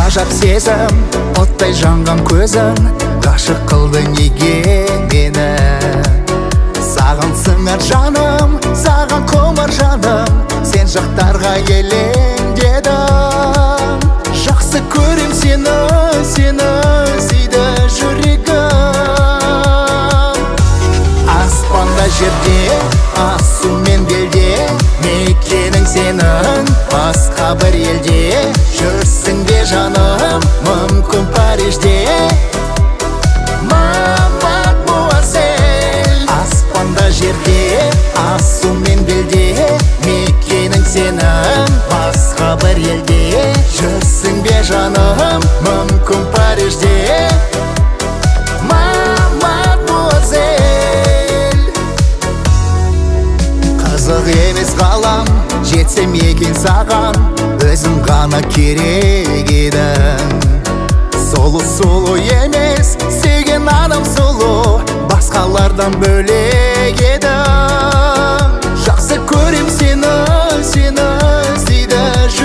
ғажап сезім, оттай жанған көзің, ғашық қылды неге мені. Саған сыңар жаным, саған құмар жаным, сен жақтарға елеңдедім. Жақсы көрем сені, сені сүйді жүрегім. Аспанда жерде, асу мен белде, мекенің сенің басқа бір елде. Жүрсің бе жаным, мүмкін Парижде. Мадемуазель, аспанда жерде, асу мен белде, мекенің сенің басқа бір елде. Жүрсің бе жаным, мүмкін Парижде. Мадемуазель, қызық емес ғалам, жетсем екен саған, өзің ғана керек едің. Сұлу емес, сүйген адам сұлу, басқалардан бөлек едің. Жақсы көрем сені, сені сүйді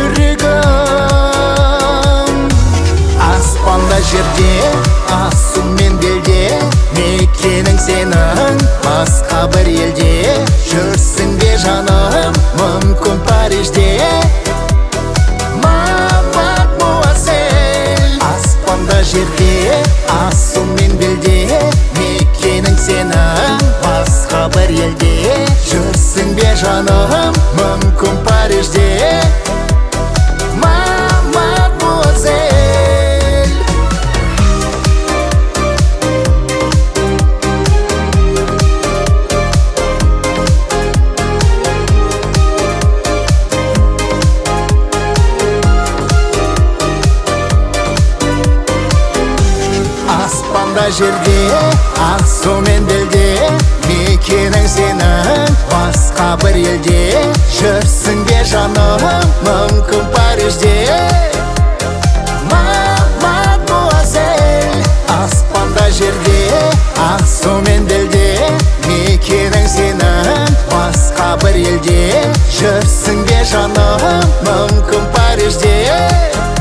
жүрегім. Аспанда жерде, асу мен белде, мекенің сенің басқа бір елде. Жүрсің бе жаным, мүмкін Парижде. Мадемуазель, аспанда жерде, асу мен белде, мекенің сенің басқа бір елде. Жүрсің бе жаным, мүмкін Парижде. Аспанда жерде, асу мен белде, мекенің сенің басқа бір елде. Жүрсің бе жаным, мүмкін Парижде. Мадемуазель, аспанда жерде, асу мен белде, мекенің сенің басқа бір елде. Жүрсің бе жаным, мүмкін Парижде.